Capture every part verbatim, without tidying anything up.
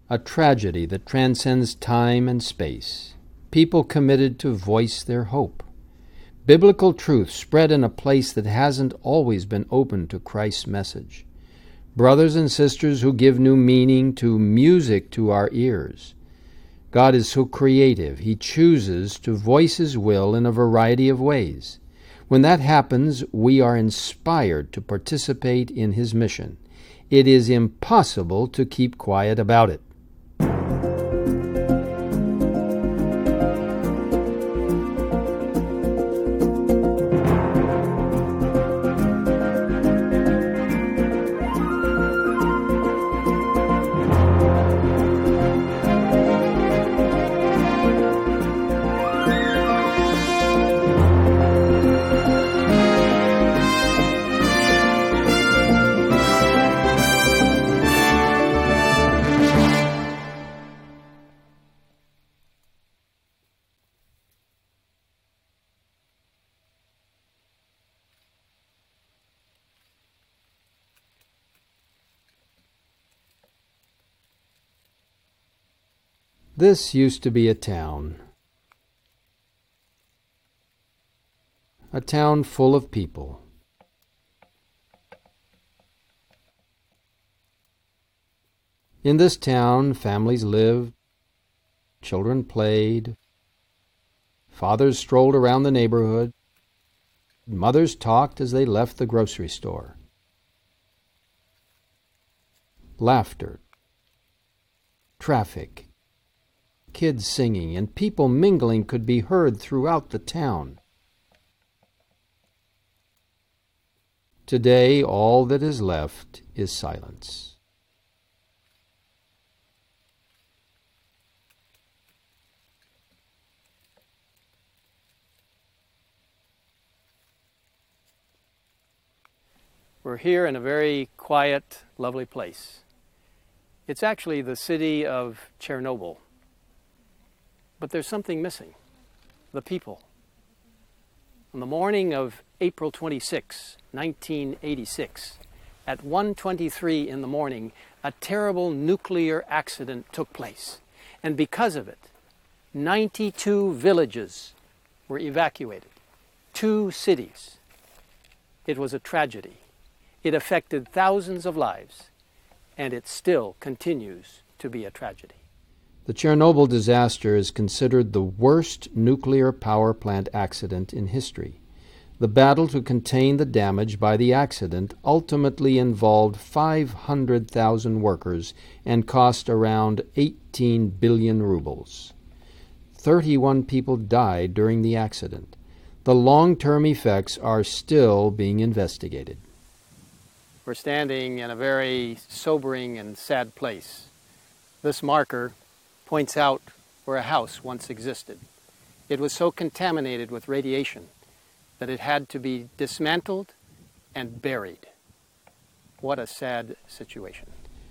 a tragedy that transcends time and space. People committed to voice their hope. Biblical truth spread in a place that hasn't always been open to Christ's message. Brothers and sisters who give new meaning to music to our ears. God is so creative, He chooses to voice His will in a variety of ways. When that happens, we are inspired to participate in His mission. It is impossible to keep quiet about it. This used to be a town. A town full of people. In this town, families lived, children played, fathers strolled around the neighborhood, mothers talked as they left the grocery store. Laughter, traffic, kids singing, and people mingling could be heard throughout the town. Today, all that is left is silence. We're here in a very quiet, lovely place. It's actually the city of Chernobyl. But there's something missing, the people. On the morning of April twenty-sixth, nineteen eighty-six, at one twenty-three in the morning, a terrible nuclear accident took place. And because of it, ninety-two villages were evacuated, two cities. It was a tragedy. It affected thousands of lives, and it still continues to be a tragedy. The Chernobyl disaster is considered the worst nuclear power plant accident in history. The battle to contain the damage by the accident ultimately involved five hundred thousand workers and cost around eighteen billion rubles. thirty-one people died during the accident. The long-term effects are still being investigated. We're standing in a very sobering and sad place. This marker points out where a house once existed. It was so contaminated with radiation that it had to be dismantled and buried. What a sad situation.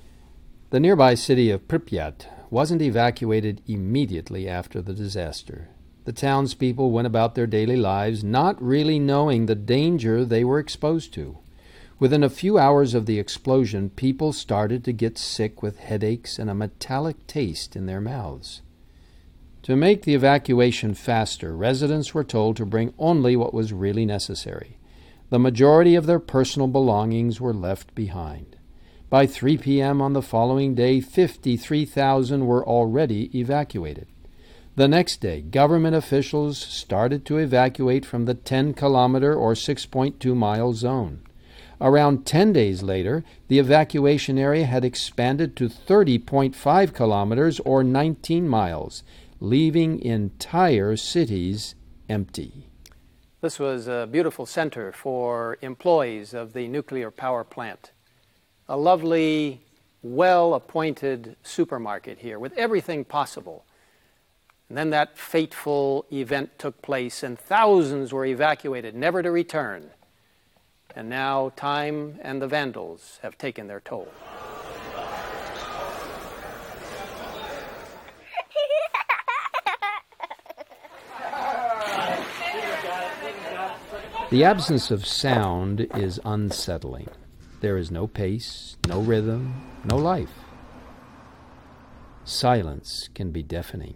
The nearby city of Pripyat wasn't evacuated immediately after the disaster. The townspeople went about their daily lives not really knowing the danger they were exposed to. Within a few hours of the explosion, people started to get sick with headaches and a metallic taste in their mouths. To make the evacuation faster, residents were told to bring only what was really necessary. The majority of their personal belongings were left behind. By three p.m. on the following day, fifty-three thousand were already evacuated. The next day, government officials started to evacuate from the ten-kilometer or six point two mile zone. Around ten days later, the evacuation area had expanded to thirty point five kilometers or nineteen miles, leaving entire cities empty. This was a beautiful center for employees of the nuclear power plant. A lovely, well-appointed supermarket here with everything possible. And then that fateful event took place and thousands were evacuated, never to return. And now time and the vandals have taken their toll. The absence of sound is unsettling. There is no pace, no rhythm, no life. Silence can be deafening.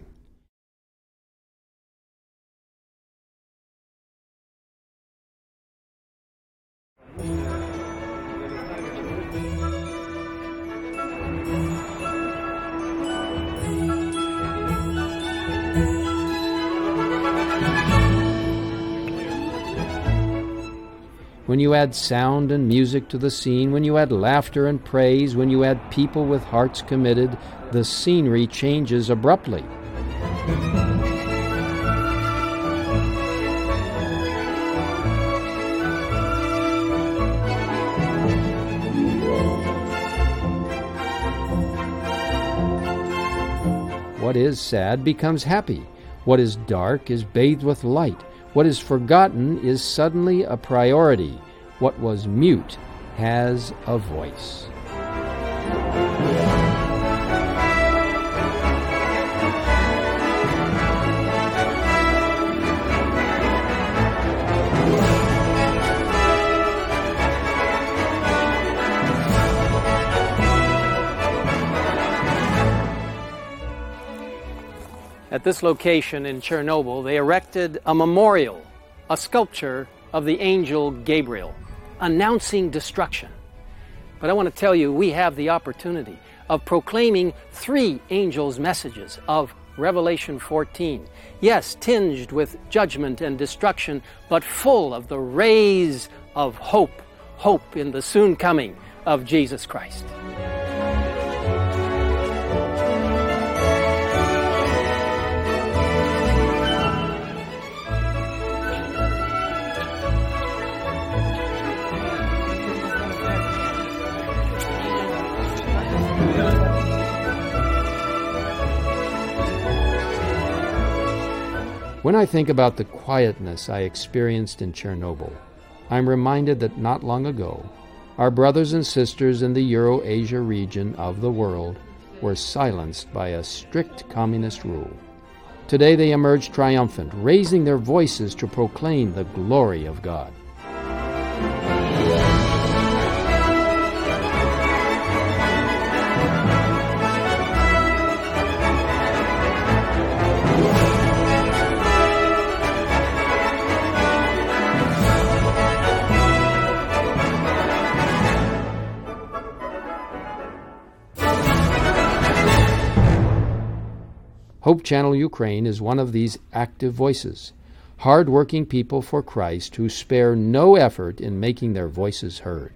When you add sound and music to the scene, when you add laughter and praise, when you add people with hearts committed, the scenery changes abruptly. What is sad becomes happy. What is dark is bathed with light. What is forgotten is suddenly a priority. What was mute has a voice. At this location in Chernobyl, they erected a memorial, a sculpture of the angel Gabriel, announcing destruction. But I want to tell you, we have the opportunity of proclaiming three angels' messages of Revelation fourteen. Yes, tinged with judgment and destruction, but full of the rays of hope, hope in the soon coming of Jesus Christ. When I think about the quietness I experienced in Chernobyl, I'm reminded that not long ago, our brothers and sisters in the Euro-Asia region of the world were silenced by a strict communist rule. Today they emerge triumphant, raising their voices to proclaim the glory of God. Hope Channel Ukraine is one of these active voices, hard-working people for Christ who spare no effort in making their voices heard.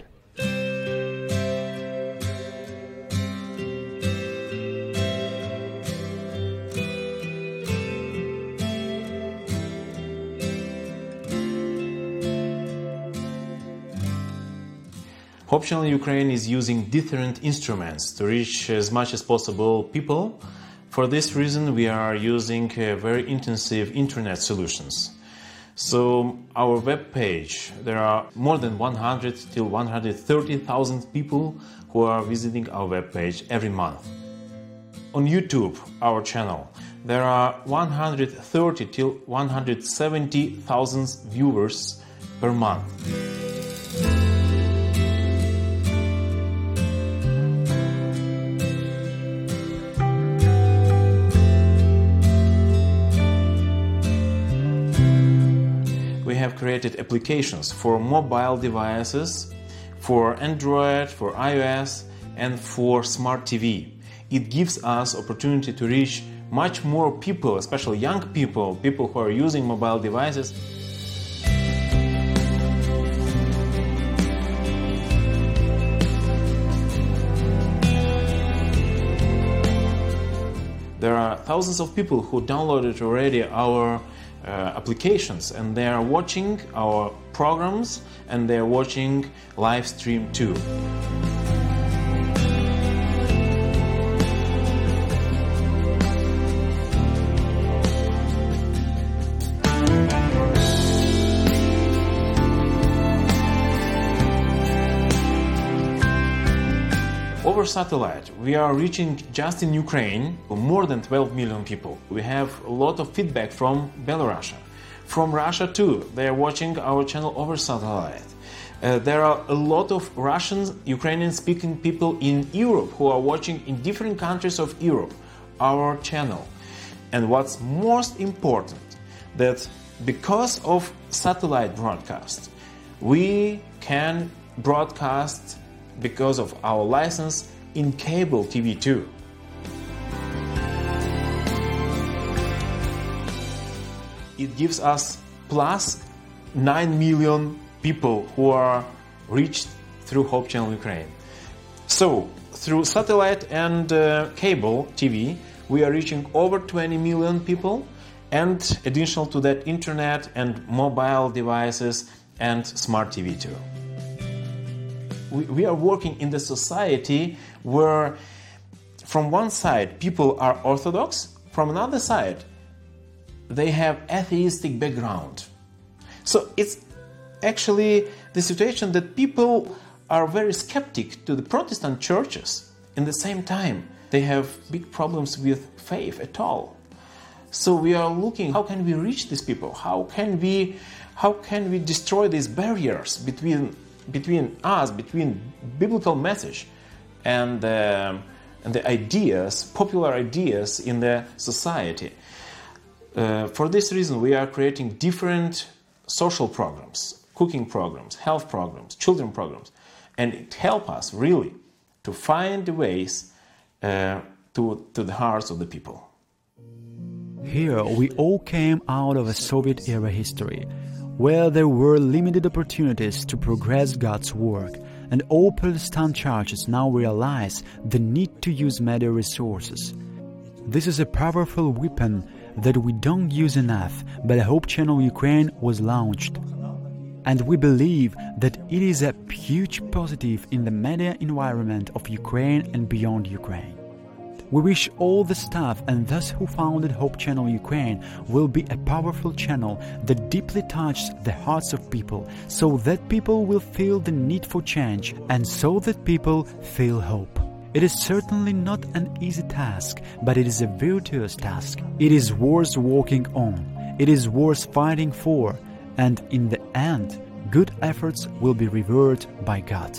Hope Channel Ukraine is using different instruments to reach as much as possible people. For this reason, we are using uh, very intensive internet solutions. So our web page, there are more than one hundred till one hundred thirty thousand people who are visiting our web page every month. On YouTube, our channel, there are one hundred thirty till one hundred seventy thousand viewers per month. We have created applications for mobile devices, for Android, for iOS, and for smart T V. It gives us opportunity to reach much more people, especially young people, people who are using mobile devices. There are thousands of people who downloaded already our uh, applications, and they are watching our programs, and they are watching live stream too. Over satellite, we are reaching just in Ukraine more than twelve million people. We have a lot of feedback from Belarus. From Russia too, they are watching our channel over satellite. Uh, there are a lot of Russian, Ukrainian speaking people in Europe who are watching in different countries of Europe our channel. And what's most important, that because of satellite broadcast, we can broadcast because of our license in cable T V too. It gives us plus nine million people who are reached through Hope Channel Ukraine. So, through satellite and uh, cable T V, we are reaching over twenty million people, and additional to that, internet and mobile devices and smart T V too. We, we are working in the society where from one side people are Orthodox, from another side they have atheistic background. So it's actually the situation that people are very skeptic to the Protestant churches. In the same time, they have big problems with faith at all. So we are looking, how can we reach these people? How can we, how can we destroy these barriers between between us, between biblical message and um, and the ideas, popular ideas in the society? Uh, for this reason, we are creating different social programs, cooking programs, health programs, children programs, and it helps us really to find the ways uh, to, to the hearts of the people. Here we all came out of a Soviet-era history, where there were limited opportunities to progress God's work, and all Protestant churches now realize the need to use media resources. This is a powerful weapon that we don't use enough, but Hope Channel Ukraine was launched. And we believe that it is a huge positive in the media environment of Ukraine and beyond Ukraine. We wish all the staff and those who founded Hope Channel Ukraine will be a powerful channel that deeply touches the hearts of people, so that people will feel the need for change and so that people feel hope. It is certainly not an easy task, but it is a virtuous task. It is worth working on. It is worth fighting for. And in the end, good efforts will be rewarded by God.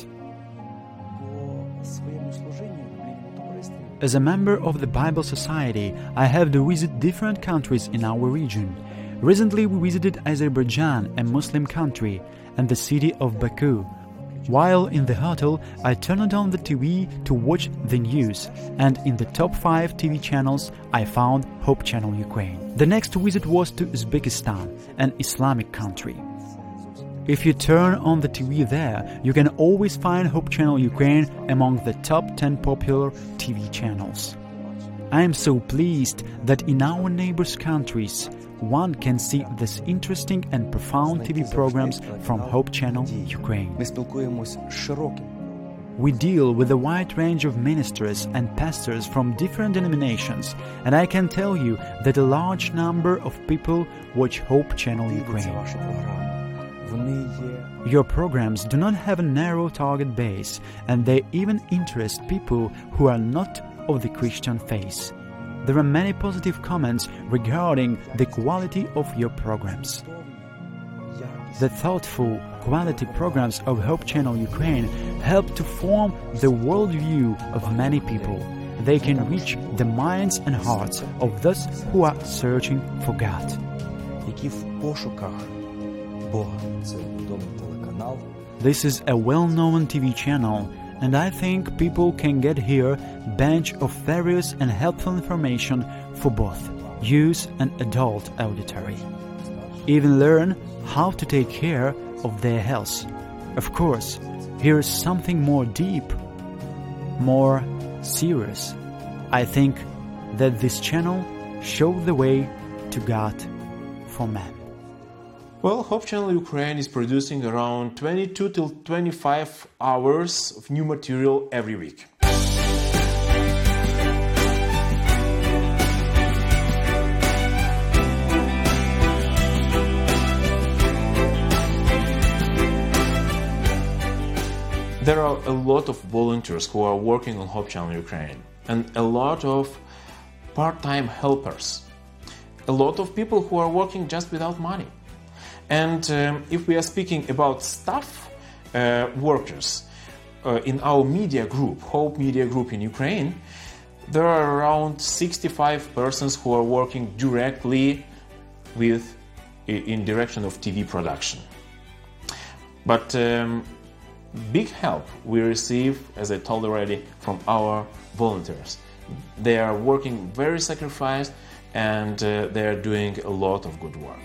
As a member of the Bible Society, I have to visit different countries in our region. Recently we visited Azerbaijan, a Muslim country, and the city of Baku. While in the hotel, I turned on the T V to watch the news, and in the top five T V channels, I found Hope Channel Ukraine. The next visit was to Uzbekistan, an Islamic country. If you turn on the T V there, you can always find Hope Channel Ukraine among the top ten popular T V channels. I am so pleased that in our neighbors' countries, one can see this interesting and profound T V programs from Hope Channel Ukraine. We deal with a wide range of ministers and pastors from different denominations, and I can tell you that a large number of people watch Hope Channel Ukraine. Your programs do not have a narrow target base, and they even interest people who are not of the Christian faith. There are many positive comments regarding the quality of your programs. The thoughtful, quality programs of Hope Channel Ukraine help to form the worldview of many people. They can reach the minds and hearts of those who are searching for God. This is a well-known T V channel, and I think people can get here a bunch of various and helpful information for both youth and adult auditory. Even learn how to take care of their health. Of course, here is something more deep, more serious. I think that this channel shows the way to God for man. Well, Hope Channel Ukraine is producing around twenty-two till twenty-five hours of new material every week. There are a lot of volunteers who are working on Hope Channel Ukraine, and a lot of part-time helpers, a lot of people who are working just without money. And um, if we are speaking about staff uh, workers uh, in our media group, Hope Media Group in Ukraine, there are around sixty-five persons who are working directly with in direction of T V production. But um, big help we receive, as I told already, from our volunteers. They are working very sacrificed, and uh, they are doing a lot of good work.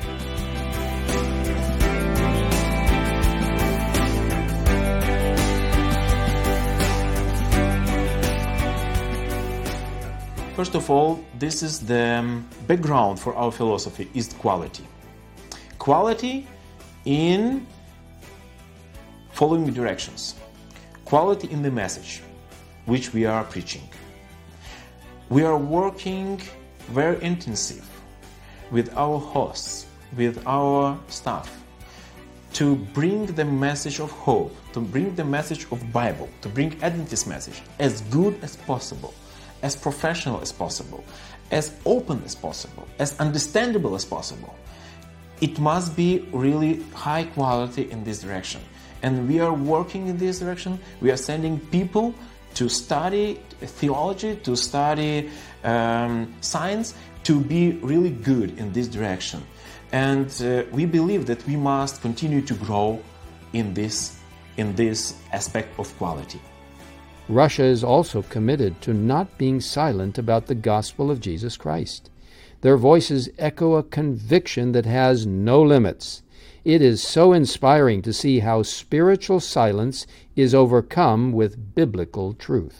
First of all, this is the background for our philosophy, is quality. Quality in following directions. Quality in the message which we are preaching. We are working very intensive with our hosts, with our staff, to bring the message of hope, to bring the message of Bible, to bring Adventist message as good as possible, as professional as possible, as open as possible, as understandable as possible. It must be really high quality in this direction. And we are working in this direction. We are sending people to study theology, to study um, science, to be really good in this direction. And uh, we believe that we must continue to grow in this, in this aspect of quality. Russia is also committed to not being silent about the gospel of Jesus Christ. Their voices echo a conviction that has no limits. It is so inspiring to see how spiritual silence is overcome with biblical truth.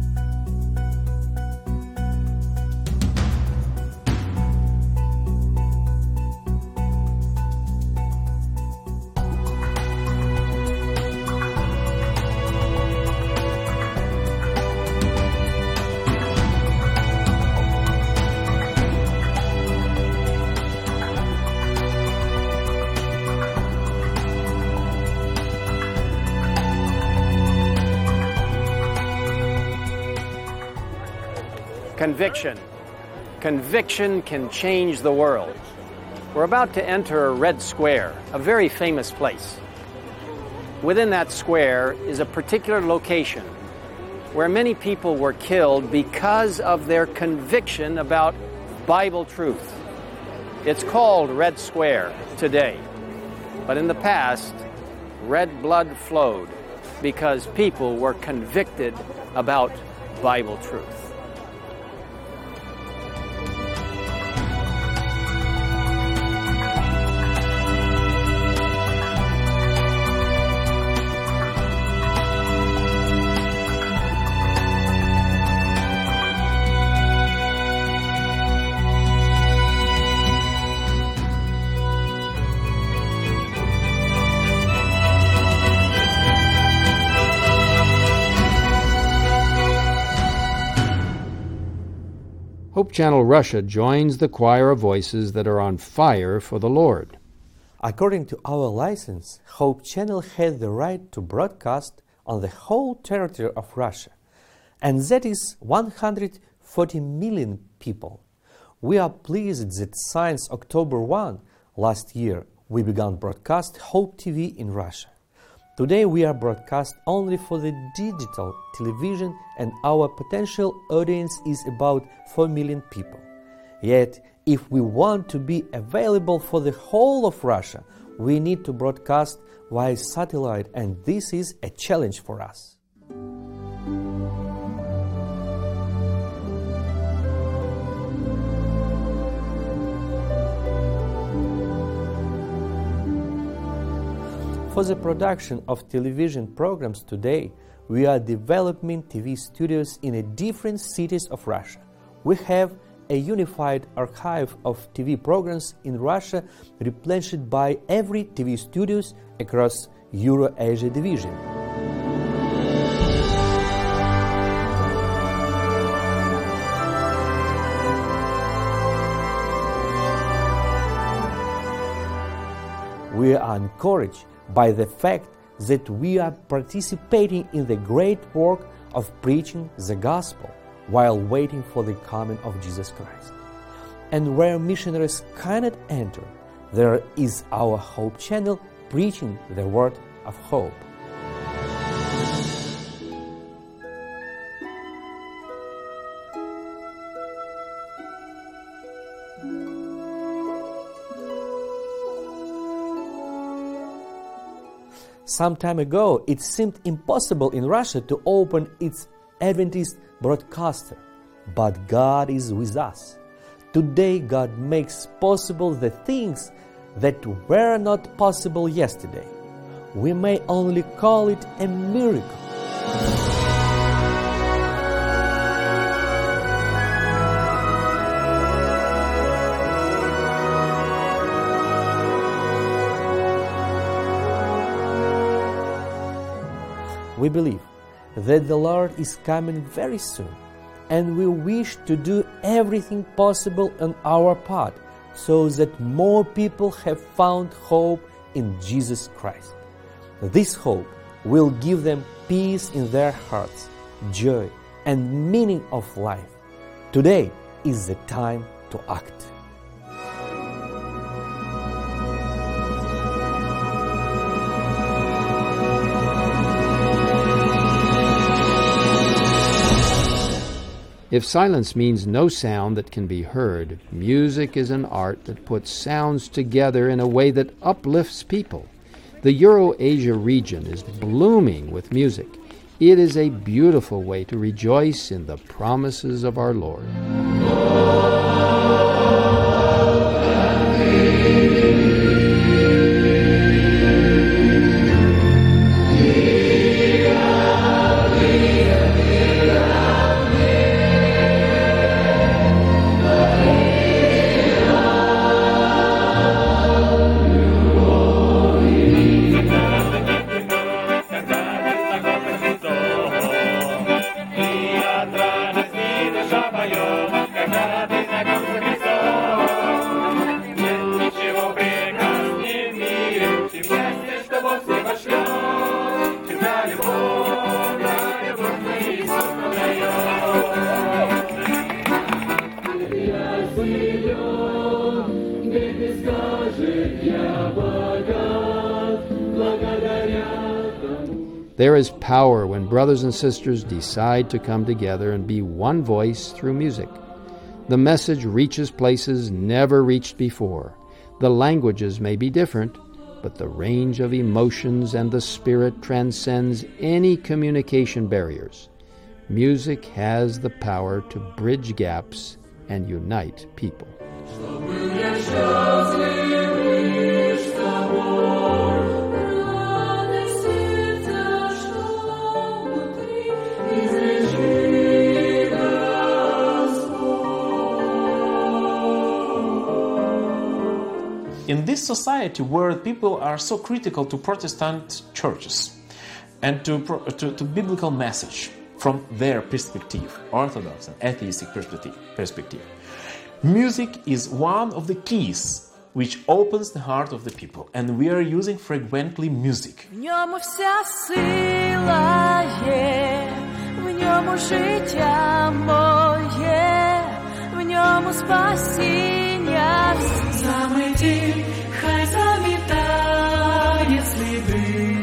Conviction. Conviction can change the world. We're about to enter Red Square, a very famous place. Within that square is a particular location where many people were killed because of their conviction about Bible truth. It's called Red Square today. But in the past, red blood flowed because people were convicted about Bible truth. Hope Channel Russia joins the choir of voices that are on fire for the Lord. According to our license, Hope Channel has the right to broadcast on the whole territory of Russia, and that is one hundred forty million people. We are pleased that since October first last year, we began broadcast Hope T V in Russia. Today we are broadcast only for the digital television, and our potential audience is about four million people. Yet, if we want to be available for the whole of Russia, we need to broadcast via satellite, and this is a challenge for us. For the production of television programs today, we are developing T V studios in a different cities of Russia. We have a unified archive of T V programs in Russia replenished by every T V studios across Euro-Asia division. We are encouraged by the fact that we are participating in the great work of preaching the gospel while waiting for the coming of Jesus Christ. And where missionaries cannot enter, there is our Hope Channel preaching the word of hope. Some time ago, it seemed impossible in Russia to open its Adventist broadcaster. But God is with us. Today, God makes possible the things that were not possible yesterday. We may only call it a miracle. We believe that the Lord is coming very soon, and we wish to do everything possible on our part so that more people have found hope in Jesus Christ. This hope will give them peace in their hearts, joy, and meaning of life. Today is the time to act. If silence means no sound that can be heard, music is an art that puts sounds together in a way that uplifts people. The Euro-Asia region is blooming with music. It is a beautiful way to rejoice in the promises of our Lord. There is power when brothers and sisters decide to come together and be one voice through music. The message reaches places never reached before. The languages may be different, but the range of emotions and the spirit transcends any communication barriers. Music has the power to bridge gaps and unite people. In this society where people are so critical to Protestant churches and to, to, to biblical message from their perspective, Orthodox and atheistic perspective, perspective, music is one of the keys which opens the heart of the people, and we are using frequently music. В ньому вся сила є, в ньому життя моє, в ньому спасіння. Замети, хай замітає сліди,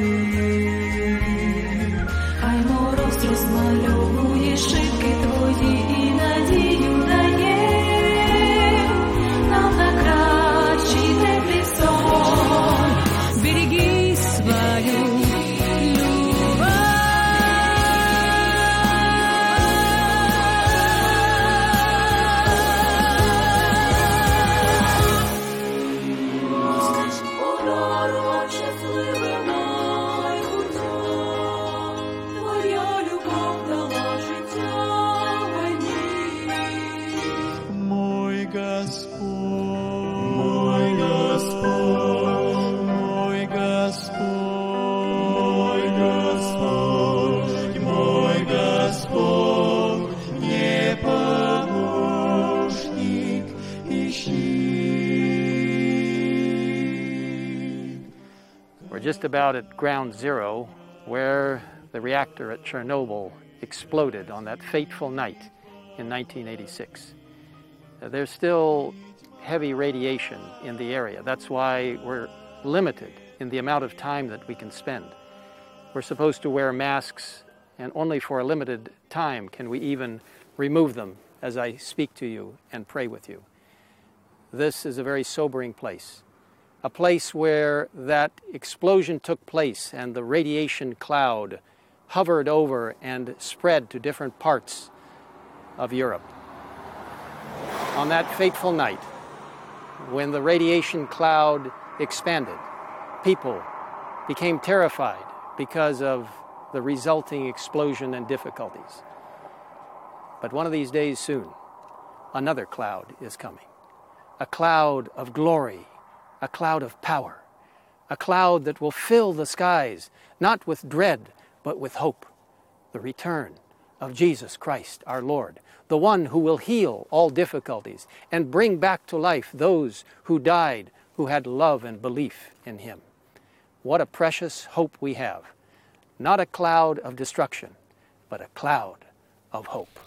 хай мороз розмальовує шибки твої і надію дає нам на кращий теплий сон. Береги свою любов. Урору щасливе майбуття, твоя любов дала життя мені. Мой Господь, мой Господь, мой Господь, мой Господь, не помощник ищи. We're just about at ground zero, where the reactor at Chernobyl exploded on that fateful night in nineteen eighty-six. Uh, There's still heavy radiation in the area. That's why we're limited in the amount of time that we can spend. We're supposed to wear masks, and only for a limited time can we even remove them as I speak to you and pray with you. This is a very sobering place. a place where that explosion took place and the radiation cloud hovered over and spread to different parts of Europe. On that fateful night, when the radiation cloud expanded, people became terrified because of the resulting explosion and difficulties. But one of these days soon, another cloud is coming. A cloud of glory, a cloud of power, a cloud that will fill the skies, not with dread, but with hope. The return of Jesus Christ, our Lord, the one who will heal all difficulties and bring back to life those who died, who had love and belief in Him. What a precious hope we have. Not a cloud of destruction, but a cloud of hope.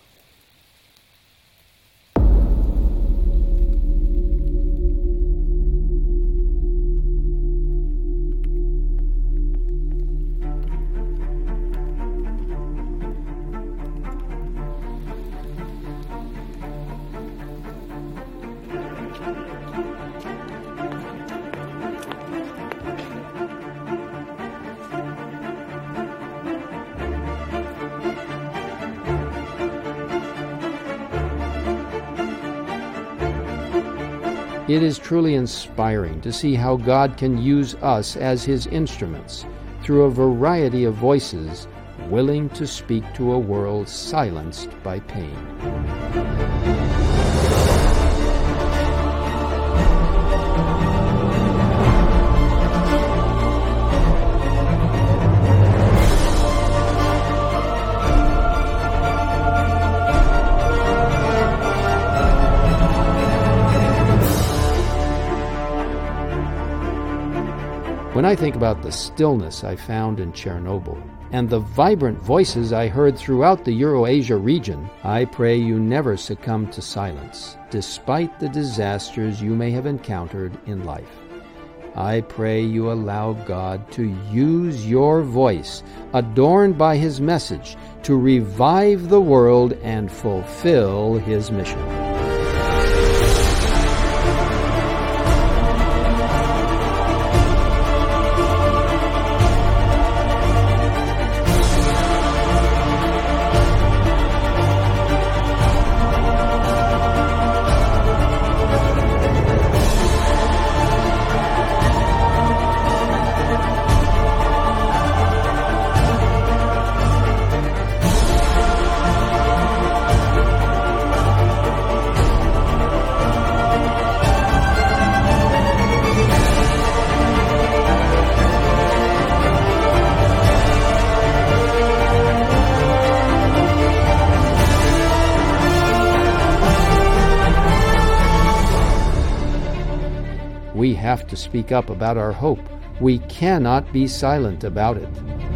It is truly inspiring to see how God can use us as His instruments through a variety of voices willing to speak to a world silenced by pain. When I think about the stillness I found in Chernobyl and the vibrant voices I heard throughout the Eurasia region, I pray you never succumb to silence, despite the disasters you may have encountered in life. I pray you allow God to use your voice, adorned by His message, to revive the world and fulfill His mission. We have to speak up about our hope. We cannot be silent about it.